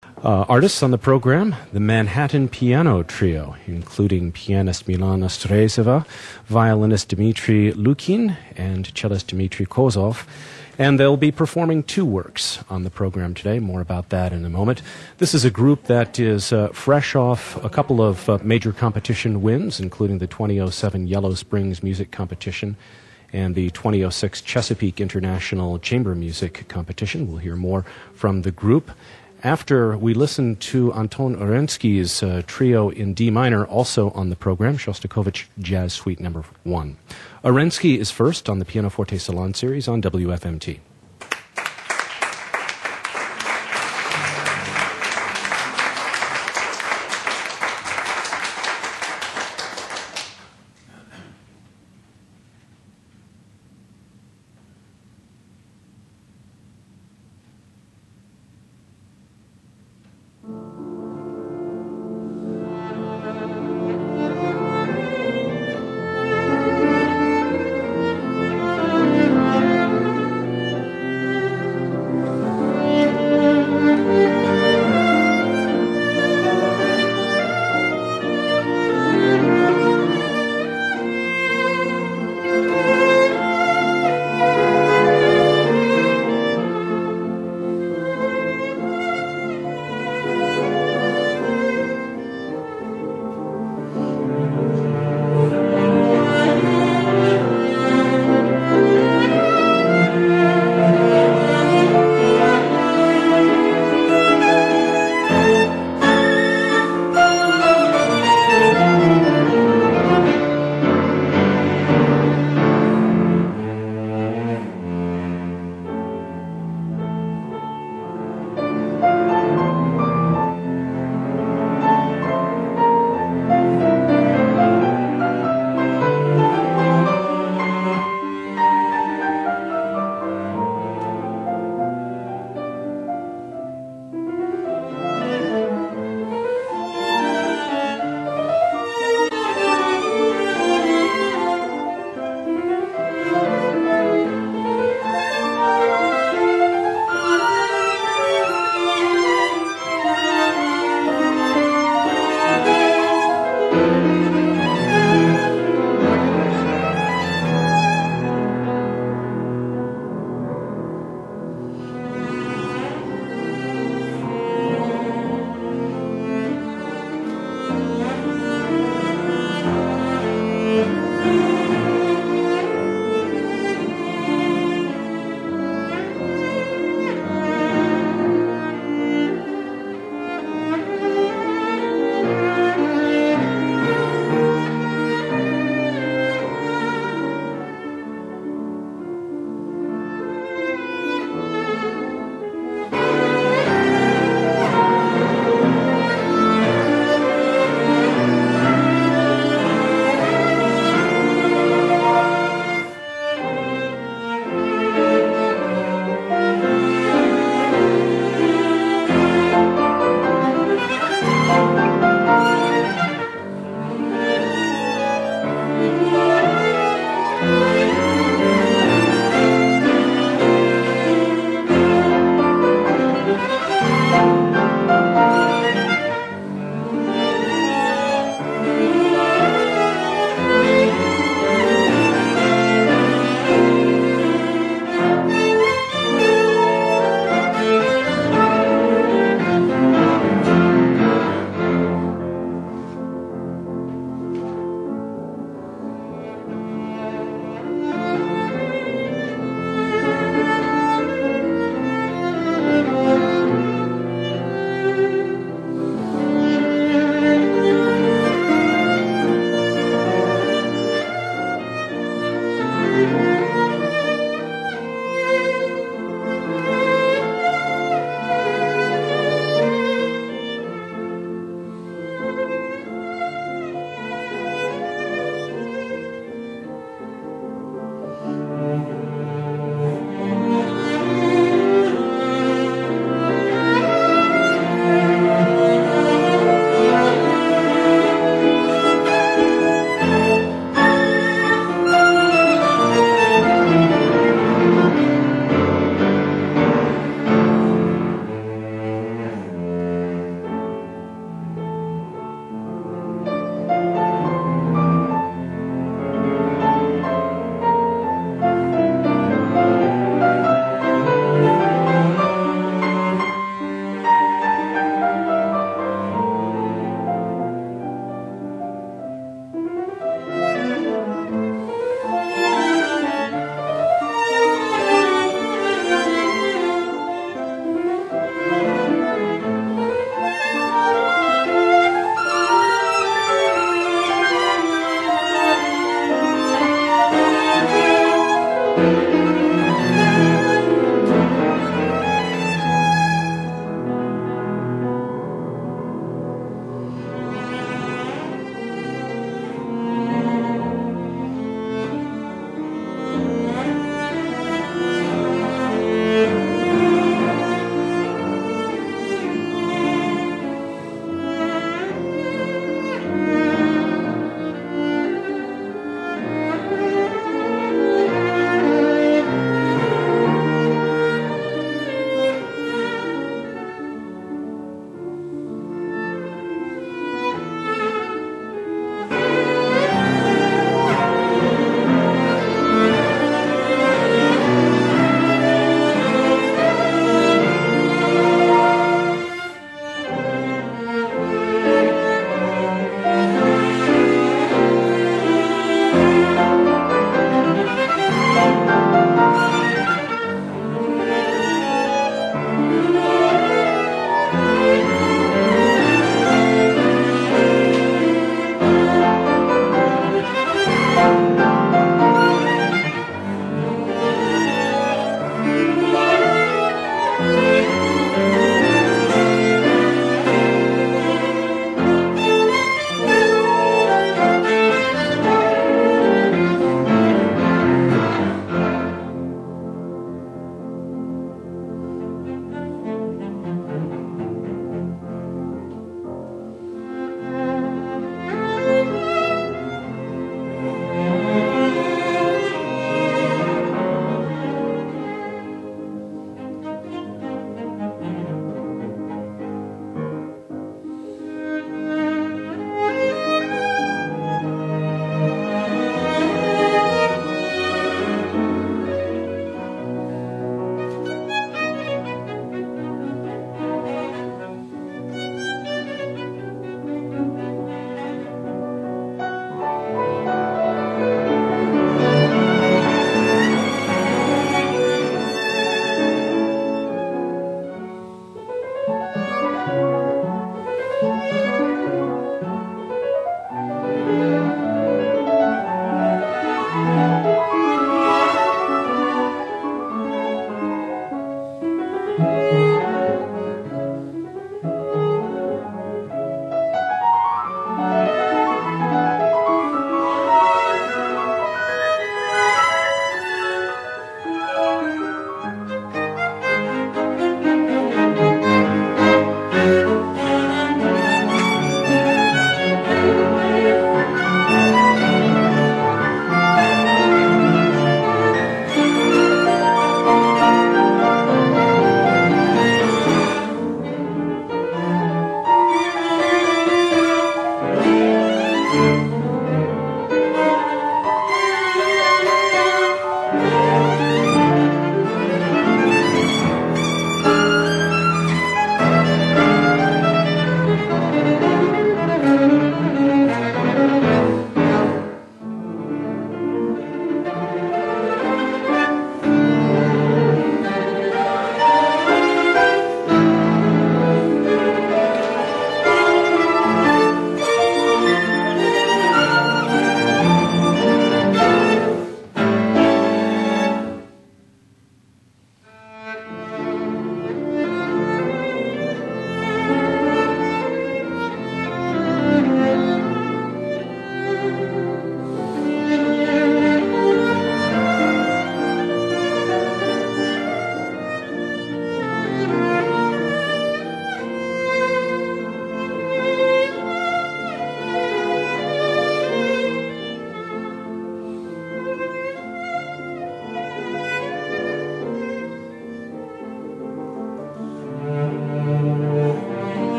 Artists on the program, the Manhattan Piano Trio, including pianist Milana Strezeva, violinist Dmitry Lukin, and cellist Dmitry Kozov. And they'll be performing two works on the program today. More about that in a moment. This is a group that is fresh off a couple of major competition wins, including the 2007 Yellow Springs Music Competition and the 2006 Chesapeake International Chamber Music Competition. We'll hear more from the group after we listen to Anton Orensky's trio in D minor, also on the program, Shostakovich Jazz Suite No. 1. Orensky is first on the Pianoforte Salon Series on WFMT.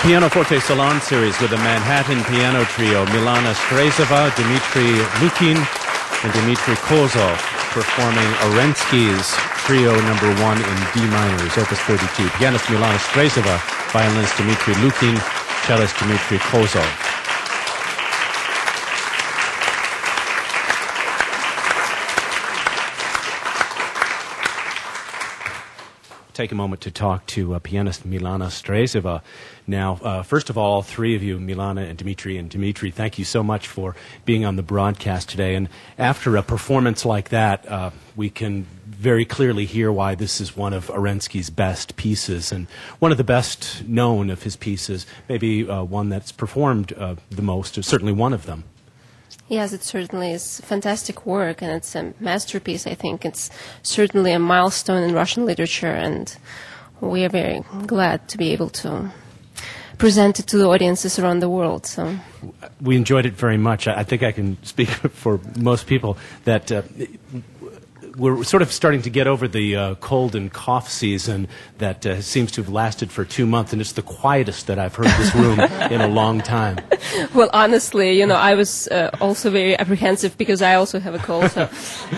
Pianoforte Salon Series with the Manhattan Piano Trio, Milana Strezeva, Dmitry Lukin, and Dmitry Kozov, performing Arensky's Trio No. 1 in D minors, Opus 32. Pianist Milana Strezeva, violinist Dmitry Lukin, cellist Dmitry Kozov. Take a moment to talk to pianist Milana Strezeva. Now, first of all, three of you, Milana and Dmitry, thank you so much for being on the broadcast today. And after a performance like that, we can very clearly hear why this is one of Arensky's best pieces and one of the best known of his pieces, maybe one that's performed the most, or certainly one of them. Yes, it certainly is fantastic work, and it's a masterpiece. I think it's certainly a milestone in Russian literature, and we are very glad to be able to present it to the audiences around the world. So we enjoyed it very much. I think I can speak for most people that we're sort of starting to get over the cold and cough season that seems to have lasted for 2 months, and it's the quietest that I've heard this room in a long time. Well, honestly, I was also very apprehensive because I also have a cold, so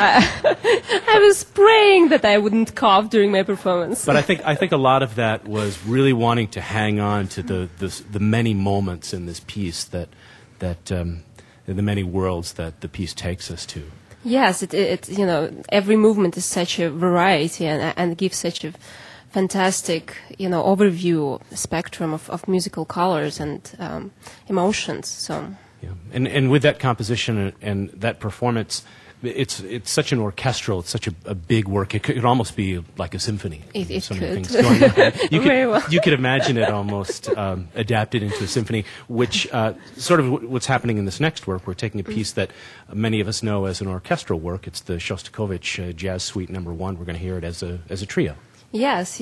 I was praying that I wouldn't cough during my performance. But I think a lot of that was really wanting to hang on to the many moments in this piece that the many worlds that the piece takes us to. Yes, every movement is such a variety and gives such a fantastic, overview spectrum of musical colors and emotions. So, yeah. And with that composition and that performance, it's such an orchestral, it's such a big work. It could almost be like a symphony. It so could. many things going on. Very well. You could imagine it almost adapted into a symphony, which sort of what's happening in this next work. We're taking a piece that many of us know as an orchestral work. It's the Shostakovich Jazz Suite No. 1. We're going to hear it as a trio. Yes.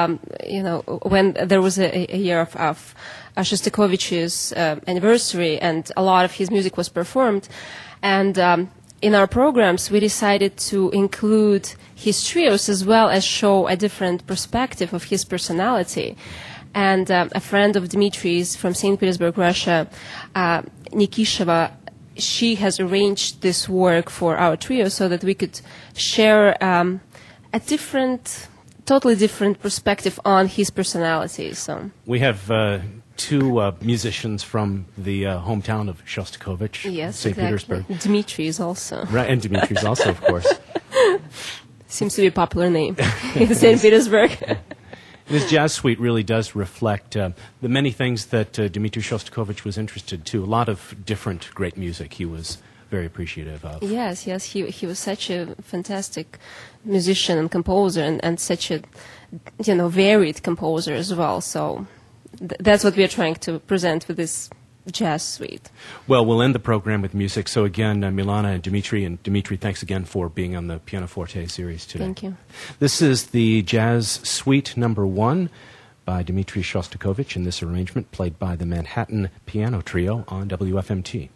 When there was a year of Shostakovich's anniversary, and a lot of his music was performed, and in our programs, we decided to include his trios as well as show a different perspective of his personality. And a friend of Dmitry's from St. Petersburg, Russia, Nikisheva, she has arranged this work for our trio so that we could share a totally different perspective on his personality. So we have two musicians from the hometown of Shostakovich, yes, St. exactly. Petersburg. Dmitry is also. Right, and Dmitry is also, of course. Seems to be a popular name in St. Petersburg. This jazz suite really does reflect the many things that Dmitry Shostakovich was interested to. A lot of different great music he was very appreciative of. Yes, he was such a fantastic musician and composer, and such a varied composer as well. So that's what we are trying to present with this jazz suite. Well, we'll end the program with music. So again, Milana and Dmitry, thanks again for being on the Pianoforte series today. Thank you. This is the Jazz Suite No. 1 by Dmitry Shostakovich, in this arrangement played by the Manhattan Piano Trio on WFMT.